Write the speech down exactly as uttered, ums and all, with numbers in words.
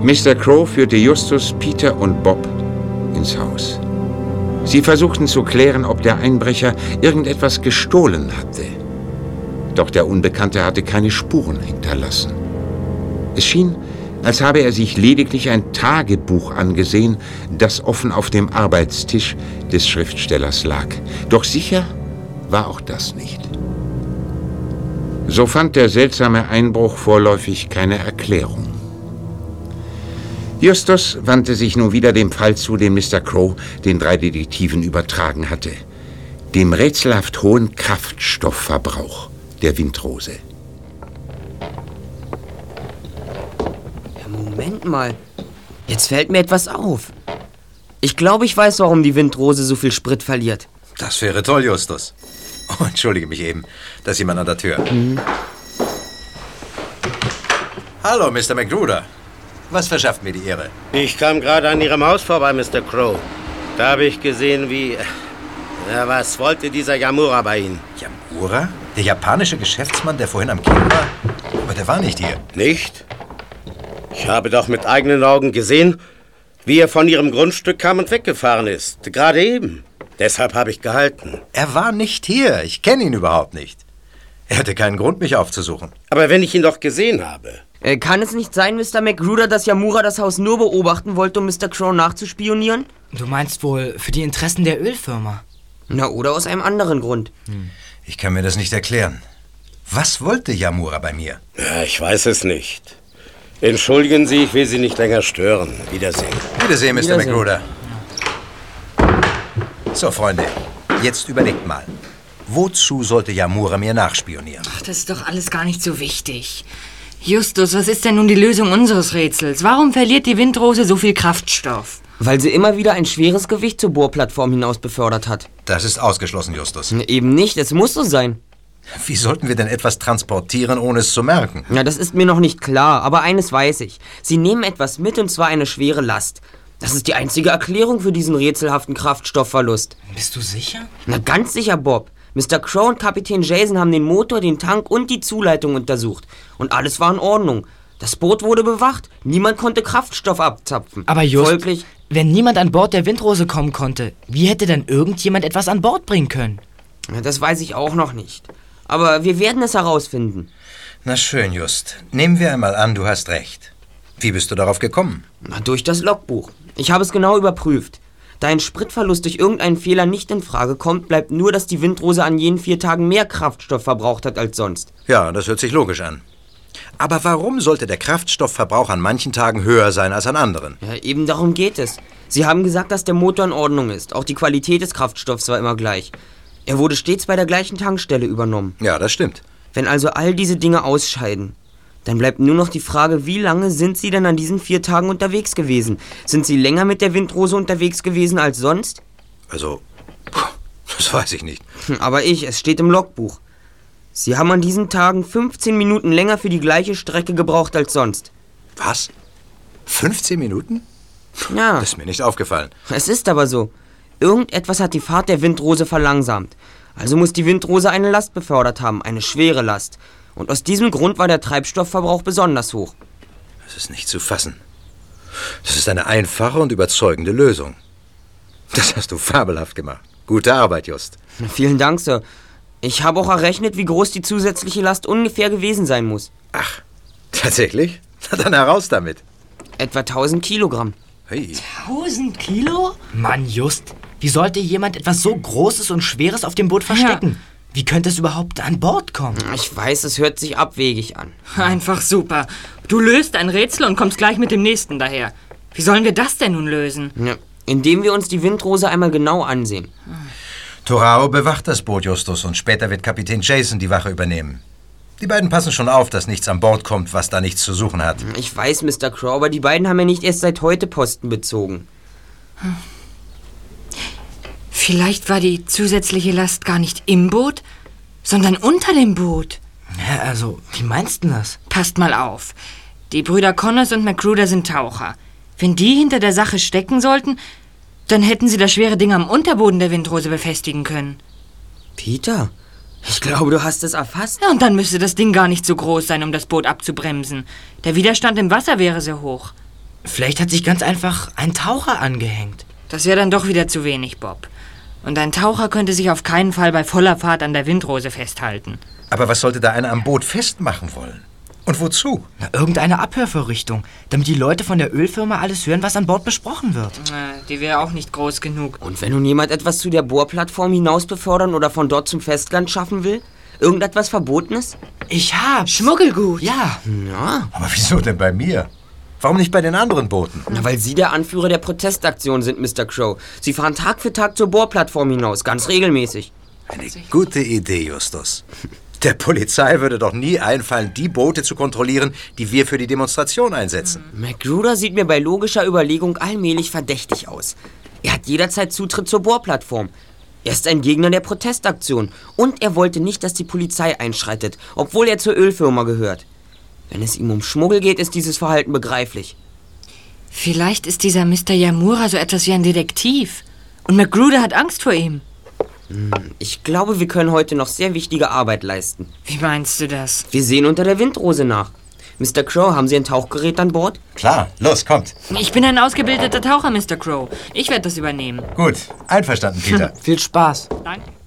Mister Crow führte Justus, Peter und Bob ins Haus. Sie versuchten zu klären, ob der Einbrecher irgendetwas gestohlen hatte. Doch der Unbekannte hatte keine Spuren hinterlassen. Es schien, als habe er sich lediglich ein Tagebuch angesehen, das offen auf dem Arbeitstisch des Schriftstellers lag. Doch sicher war auch das nicht. So fand der seltsame Einbruch vorläufig keine Erklärung. Justus wandte sich nun wieder dem Fall zu, den Mister Crow den drei Detektiven übertragen hatte. Dem rätselhaft hohen Kraftstoffverbrauch der Windrose. Ja, Moment mal. Jetzt fällt mir etwas auf. Ich glaube, ich weiß, warum die Windrose so viel Sprit verliert. Das wäre toll, Justus. Oh, entschuldige mich eben. Da ist jemand an der Tür. Mhm. Hallo, Mister McGruder. Was verschafft mir die Ehre? Ich kam gerade an Ihrem Haus vorbei, Mister Crow. Da habe ich gesehen, wie... Ja, was wollte dieser Yamura bei Ihnen? Yamura? Der japanische Geschäftsmann, der vorhin am Kiel war? Aber der war nicht hier. Nicht? Ich habe doch mit eigenen Augen gesehen, wie er von Ihrem Grundstück kam und weggefahren ist. Gerade eben. Deshalb habe ich gehalten. Er war nicht hier. Ich kenne ihn überhaupt nicht. Er hätte keinen Grund, mich aufzusuchen. Aber wenn ich ihn doch gesehen habe... Äh, kann es nicht sein, Mister McGruder, dass Yamura das Haus nur beobachten wollte, um Mister Crow nachzuspionieren? Du meinst wohl für die Interessen der Ölfirma? Na, oder aus einem anderen Grund. Hm. Ich kann mir das nicht erklären. Was wollte Yamura bei mir? Ja, ich weiß es nicht. Entschuldigen Sie, ich will Sie nicht länger stören. Wiedersehen. Wiedersehen, Mister Wiedersehen. McGruder. So, Freunde, jetzt überlegt mal. Wozu sollte Yamura mir nachspionieren? Ach, das ist doch alles gar nicht so wichtig. Justus, was ist denn nun die Lösung unseres Rätsels? Warum verliert die Windrose so viel Kraftstoff? Weil sie immer wieder ein schweres Gewicht zur Bohrplattform hinaus befördert hat. Das ist ausgeschlossen, Justus. Eben nicht, es muss so sein. Wie sollten wir denn etwas transportieren, ohne es zu merken? Ja, das ist mir noch nicht klar, aber eines weiß ich. Sie nehmen etwas mit, und zwar eine schwere Last. Das ist die einzige Erklärung für diesen rätselhaften Kraftstoffverlust. Bist du sicher? Na, ganz sicher, Bob. Mister Crow und Kapitän Jason haben den Motor, den Tank und die Zuleitung untersucht. Und alles war in Ordnung. Das Boot wurde bewacht. Niemand konnte Kraftstoff abzapfen. Aber Just, Folglich, wenn niemand an Bord der Windrose kommen konnte, wie hätte dann irgendjemand etwas an Bord bringen können? Ja, das weiß ich auch noch nicht. Aber wir werden es herausfinden. Na schön, Just. Nehmen wir einmal an, du hast recht. Wie bist du darauf gekommen? Na, durch das Logbuch. Ich habe es genau überprüft. Da ein Spritverlust durch irgendeinen Fehler nicht in Frage kommt, bleibt nur, dass die Windrose an jenen vier Tagen mehr Kraftstoff verbraucht hat als sonst. Ja, das hört sich logisch an. Aber warum sollte der Kraftstoffverbrauch an manchen Tagen höher sein als an anderen? Ja, eben darum geht es. Sie haben gesagt, dass der Motor in Ordnung ist. Auch die Qualität des Kraftstoffs war immer gleich. Er wurde stets bei der gleichen Tankstelle übernommen. Ja, das stimmt. Wenn also all diese Dinge ausscheiden, dann bleibt nur noch die Frage, wie lange sind Sie denn an diesen vier Tagen unterwegs gewesen? Sind Sie länger mit der Windrose unterwegs gewesen als sonst? Also, das weiß ich nicht. Aber ich, es steht im Logbuch. Sie haben an diesen Tagen fünfzehn Minuten länger für die gleiche Strecke gebraucht als sonst. Was? fünfzehn Minuten? Ja. Das ist mir nicht aufgefallen. Es ist aber so. Irgendetwas hat die Fahrt der Windrose verlangsamt. Also muss die Windrose eine Last befördert haben, eine schwere Last. Und aus diesem Grund war der Treibstoffverbrauch besonders hoch. Das ist nicht zu fassen. Das ist eine einfache und überzeugende Lösung. Das hast du fabelhaft gemacht. Gute Arbeit, Just. Vielen Dank, Sir. Ich habe auch errechnet, wie groß die zusätzliche Last ungefähr gewesen sein muss. Ach, tatsächlich? Na dann heraus damit. Etwa tausend Kilogramm. Hey. tausend Kilo? Mann, Just, wie sollte jemand etwas so Großes und Schweres auf dem Boot verstecken? Ja. Wie könnte es überhaupt an Bord kommen? Ich weiß, es hört sich abwegig an. Einfach super. Du löst ein Rätsel und kommst gleich mit dem nächsten daher. Wie sollen wir das denn nun lösen? Ja, indem wir uns die Windrose einmal genau ansehen. Torao bewacht das Boot, Justus, und später wird Kapitän Jason die Wache übernehmen. Die beiden passen schon auf, dass nichts an Bord kommt, was da nichts zu suchen hat. Ich weiß, Mister Crow, aber die beiden haben ja nicht erst seit heute Posten bezogen. Hm. Vielleicht war die zusätzliche Last gar nicht im Boot, sondern unter dem Boot. Ja, also, wie meinst du das? Passt mal auf. Die Brüder Connors und McGruder sind Taucher. Wenn die hinter der Sache stecken sollten, dann hätten sie das schwere Ding am Unterboden der Windrose befestigen können. Peter, ich glaube, du hast es erfasst. Ja, und dann müsste das Ding gar nicht so groß sein, um das Boot abzubremsen. Der Widerstand im Wasser wäre sehr hoch. Vielleicht hat sich ganz einfach ein Taucher angehängt. Das wäre dann doch wieder zu wenig, Bob. Und ein Taucher könnte sich auf keinen Fall bei voller Fahrt an der Windrose festhalten. Aber was sollte da einer am Boot festmachen wollen? Und wozu? Na, irgendeine Abhörvorrichtung, damit die Leute von der Ölfirma alles hören, was an Bord besprochen wird. Äh, die wäre auch nicht groß genug. Und wenn nun jemand etwas zu der Bohrplattform hinaus befördern oder von dort zum Festland schaffen will? Irgendetwas Verbotenes? Ich hab's. Schmuggelgut. Ja. Ja. Aber wieso denn bei mir? Warum nicht bei den anderen Booten? Na, weil Sie der Anführer der Protestaktion sind, Mister Crow. Sie fahren Tag für Tag zur Bohrplattform hinaus, ganz regelmäßig. Eine gute Idee, Justus. Der Polizei würde doch nie einfallen, die Boote zu kontrollieren, die wir für die Demonstration einsetzen. Magruder sieht mir bei logischer Überlegung allmählich verdächtig aus. Er hat jederzeit Zutritt zur Bohrplattform. Er ist ein Gegner der Protestaktion. Und er wollte nicht, dass die Polizei einschreitet, obwohl er zur Ölfirma gehört. Wenn es ihm um Schmuggel geht, ist dieses Verhalten begreiflich. Vielleicht ist dieser Mister Yamura so etwas wie ein Detektiv. Und Magruder hat Angst vor ihm. Ich glaube, wir können heute noch sehr wichtige Arbeit leisten. Wie meinst du das? Wir sehen unter der Windrose nach. Mister Crow, haben Sie ein Tauchgerät an Bord? Klar, los, kommt. Ich bin ein ausgebildeter Taucher, Mister Crow. Ich werde das übernehmen. Gut, einverstanden, Peter. Viel Spaß. Danke.